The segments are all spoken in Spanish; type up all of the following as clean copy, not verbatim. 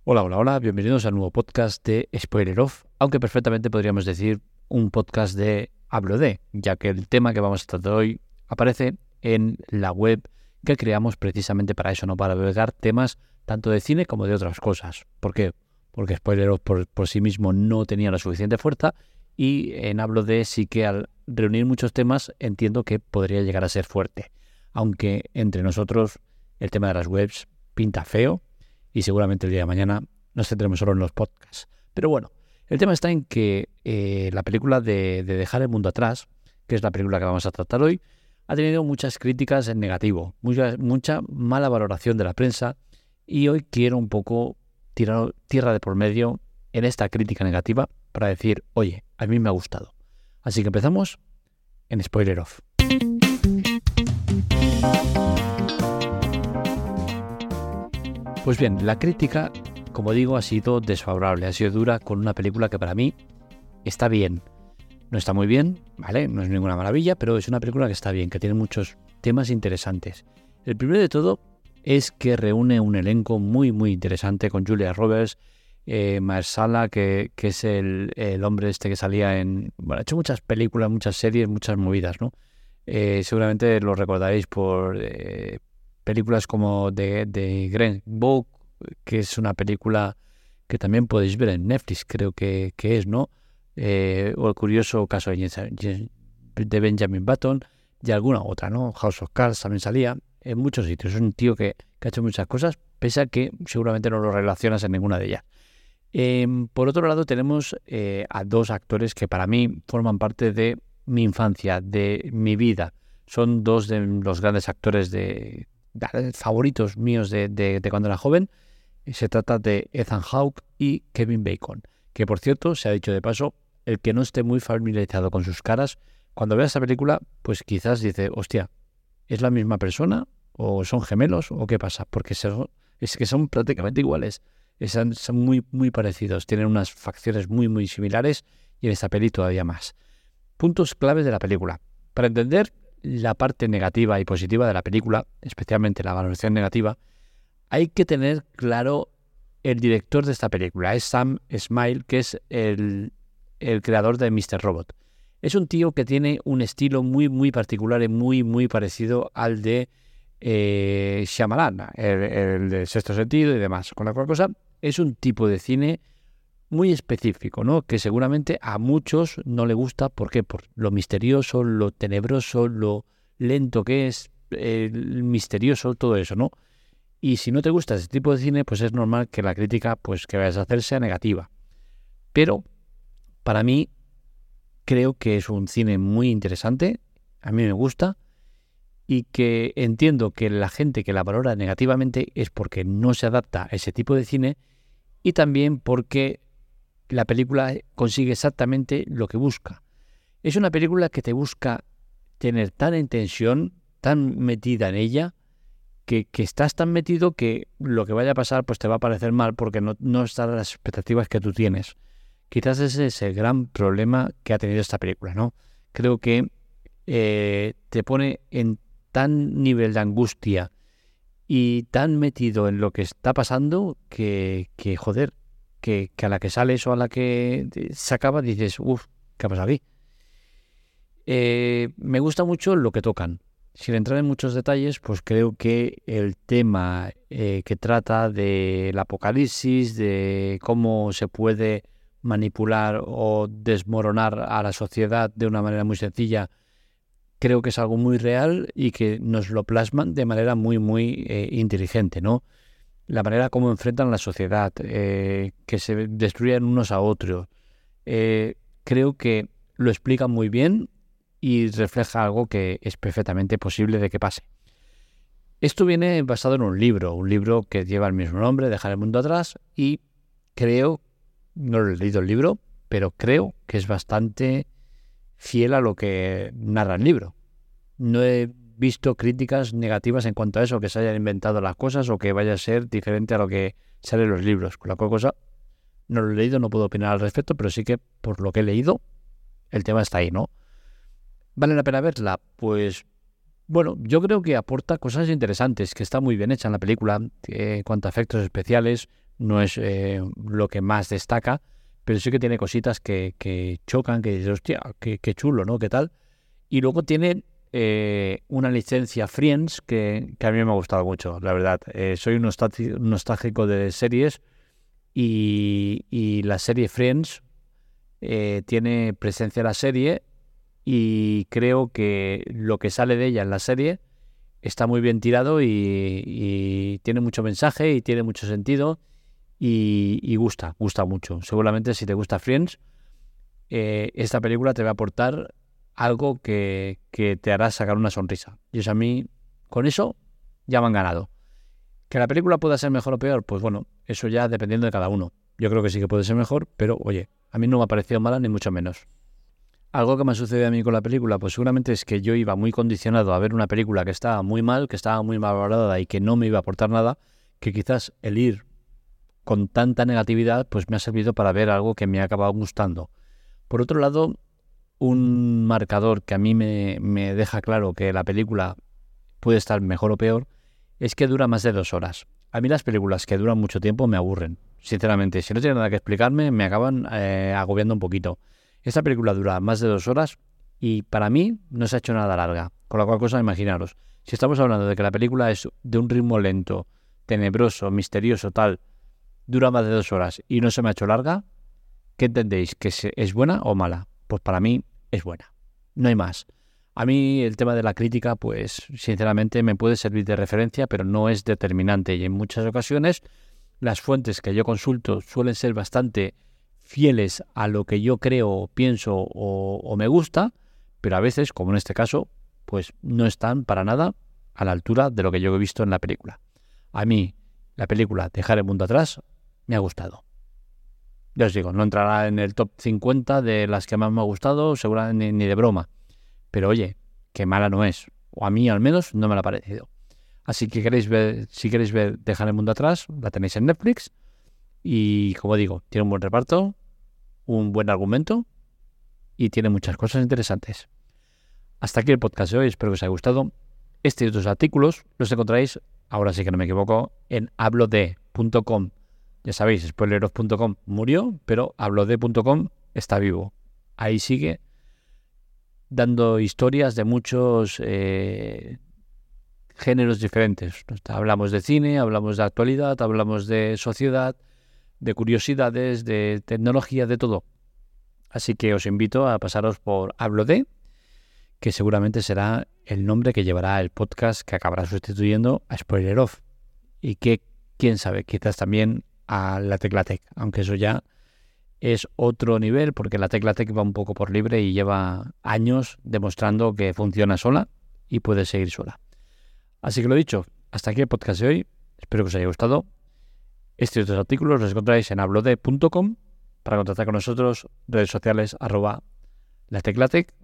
Hola, hola, hola, bienvenidos al nuevo podcast de Spoiler Off, aunque perfectamente podríamos decir un podcast de Hablo de, ya que el tema que vamos a tratar hoy aparece en la web que creamos precisamente para eso, ¿no? Para albergar temas tanto de cine como de otras cosas. ¿Por qué? Porque Spoiler Off por sí mismo no tenía la suficiente fuerza y en Hablo de sí que al reunir muchos temas entiendo que podría llegar a ser fuerte. Aunque entre nosotros el tema de las webs pinta feo, y seguramente el día de mañana nos centremos solo en los podcasts. Pero bueno, el tema está en que la película de Dejar el mundo atrás, que es la película que vamos a tratar hoy, ha tenido muchas críticas en negativo, mucha mala valoración de la prensa, y hoy quiero un poco tirar tierra de por medio en esta crítica negativa para decir, oye, a mí me ha gustado. Así que empezamos en Spoiler Off. Pues bien, la crítica, como digo, ha sido desfavorable, ha sido dura con una película que para mí está bien. No está muy bien, ¿vale? No es ninguna maravilla, pero es una película que está bien, que tiene muchos temas interesantes. El primero de todo es que reúne un elenco muy, muy interesante con Julia Roberts, Mahershala, que es el hombre este que salía en... Bueno, ha hecho muchas películas, muchas series, muchas movidas, ¿no? Seguramente lo recordaréis por películas como de Green Book, que es una película que también podéis ver en Netflix, creo que es, ¿no? O el curioso caso de Benjamin Button y alguna otra, ¿no? House of Cards también salía en muchos sitios. Es un tío que ha hecho muchas cosas, pese a que seguramente no lo relacionas en ninguna de ellas. Por otro lado, tenemos a dos actores que para mí forman parte de mi infancia, de mi vida. Son dos de los grandes actores favoritos míos de cuando era joven. Se trata de Ethan Hawke y Kevin Bacon, que por cierto, se ha dicho de paso, el que no esté muy familiarizado con sus caras, cuando vea esta película, pues quizás dice, hostia, ¿es la misma persona? ¿O son gemelos? ¿O qué pasa? Porque es que son prácticamente iguales. Son muy, muy parecidos. Tienen unas facciones muy, muy similares y en esta peli todavía más. Puntos claves de la película. Para entender la parte negativa y positiva de la película, especialmente la valoración negativa, hay que tener claro el director de esta película. Es Sam Esmail, que es el creador de Mr. Robot. Es un tío que tiene un estilo muy, muy particular y muy, muy parecido al de Shyamalan, el de Sexto Sentido y demás. Con la cual cosa, es un tipo de cine muy específico, ¿no? Que seguramente a muchos no le gusta. ¿Por qué? Por lo misterioso, lo tenebroso, lo lento que es, el misterioso, todo eso, ¿no? Y si no te gusta ese tipo de cine, pues es normal que la crítica pues que vayas a hacer sea negativa. Pero para mí creo que es un cine muy interesante, a mí me gusta, y que entiendo que la gente que la valora negativamente es porque no se adapta a ese tipo de cine y también porque la película consigue exactamente lo que busca. Es una película que te busca tener tan en tensión, tan metida en ella, que estás tan metido que lo que vaya a pasar pues te va a parecer mal porque no están las expectativas que tú tienes. Quizás ese es el gran problema que ha tenido esta película, ¿no? Creo que te pone en tan nivel de angustia y tan metido en lo que está pasando que joder, que a la que sales o a la que se acaba dices, uff, ¿qué ha pasado aquí? Me gusta mucho lo que tocan. Sin entrar en muchos detalles, pues creo que el tema que trata del apocalipsis, de cómo se puede manipular o desmoronar a la sociedad de una manera muy sencilla, creo que es algo muy real y que nos lo plasman de manera muy, muy inteligente, ¿no? La manera como enfrentan la sociedad, que se destruyen unos a otros. Creo que lo explican muy bien y refleja algo que es perfectamente posible de que pase. Esto viene basado en un libro que lleva el mismo nombre, Dejar el mundo atrás, y creo, no lo he leído el libro, pero creo que es bastante fiel a lo que narra el libro. No he visto críticas negativas en cuanto a eso, que se hayan inventado las cosas o que vaya a ser diferente a lo que sale en los libros. Con la cual cosa, no lo he leído, no puedo opinar al respecto, pero sí que por lo que he leído, el tema está ahí, ¿no? ¿Vale la pena verla? Pues bueno, yo creo que aporta cosas interesantes, que está muy bien hecha en la película, en cuanto a efectos especiales, no es lo que más destaca, pero sí que tiene cositas que chocan, que dices, hostia, qué chulo, ¿no? ¿Qué tal? Y luego tiene una licencia Friends que a mí me ha gustado mucho, la verdad. Soy un nostálgico de series y la serie Friends tiene presencia en la serie y creo que lo que sale de ella en la serie está muy bien tirado y tiene mucho mensaje y tiene mucho sentido y gusta mucho. Seguramente si te gusta Friends, esta película te va a aportar algo que te hará sacar una sonrisa. Y eso a mí, con eso, ya me han ganado. ¿Que la película pueda ser mejor o peor? Pues bueno, eso ya dependiendo de cada uno. Yo creo que sí que puede ser mejor, pero oye, a mí no me ha parecido mala ni mucho menos. Algo que me ha sucedido a mí con la película, pues seguramente es que yo iba muy condicionado a ver una película que estaba muy mal, que estaba muy mal valorada y que no me iba a aportar nada, que quizás el ir con tanta negatividad pues me ha servido para ver algo que me ha acabado gustando. Por otro lado, un marcador que a mí me deja claro que la película puede estar mejor o peor es que dura más de 2 horas. A mí las películas que duran mucho tiempo me aburren, sinceramente. Si no tiene nada que explicarme, me acaban agobiando un poquito. Esta película dura más de 2 horas y para mí no se ha hecho nada larga. Con la cual cosa, imaginaros, si estamos hablando de que la película es de un ritmo lento, tenebroso, misterioso, tal, dura más de 2 horas y no se me ha hecho larga, ¿qué entendéis? ¿Que es buena o mala? Pues para mí es buena. No hay más. A mí el tema de la crítica, pues sinceramente me puede servir de referencia, pero no es determinante. Y en muchas ocasiones las fuentes que yo consulto suelen ser bastante fieles a lo que yo creo, pienso o me gusta, pero a veces, como en este caso, pues no están para nada a la altura de lo que yo he visto en la película. A mí la película Dejar el mundo atrás me ha gustado. Ya os digo, no entrará en el top 50 de las que más me ha gustado, seguramente ni de broma. Pero oye, que mala no es. O a mí al menos no me la ha parecido. Así que si queréis ver Dejar el mundo atrás, la tenéis en Netflix. Y como digo, tiene un buen reparto, un buen argumento y tiene muchas cosas interesantes. Hasta aquí el podcast de hoy, espero que os haya gustado. Este y otros artículos los encontráis, ahora sí que no me equivoco, en hablode.com. Ya sabéis, spoileroff.com murió, pero hablode.com está vivo. Ahí sigue dando historias de muchos géneros diferentes. Hablamos de cine, hablamos de actualidad, hablamos de sociedad, de curiosidades, de tecnología, de todo. Así que os invito a pasaros por Hablode, que seguramente será el nombre que llevará el podcast que acabará sustituyendo a Spoiler Off. Y que, quién sabe, quizás también a la Tecla Tech, aunque eso ya es otro nivel, porque la Tecla Tech va un poco por libre y lleva años demostrando que funciona sola y puede seguir sola. Así que lo dicho, hasta aquí el podcast de hoy. Espero que os haya gustado. Estos y otros artículos los encontráis en hablode.com. Para contactar con nosotros, redes sociales @lateclatec,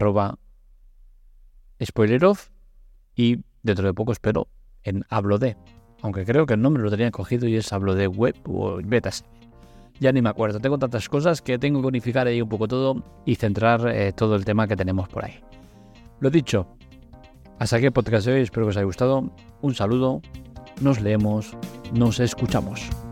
@spoileroff y dentro de poco espero en Hablode. Aunque creo que el nombre lo tenían cogido y es Hablode web o betas. Ya ni me acuerdo, tengo tantas cosas que tengo que unificar ahí un poco todo y centrar todo el tema que tenemos por ahí. Lo dicho, hasta aquí el podcast de hoy, espero que os haya gustado. Un saludo, nos leemos, nos escuchamos.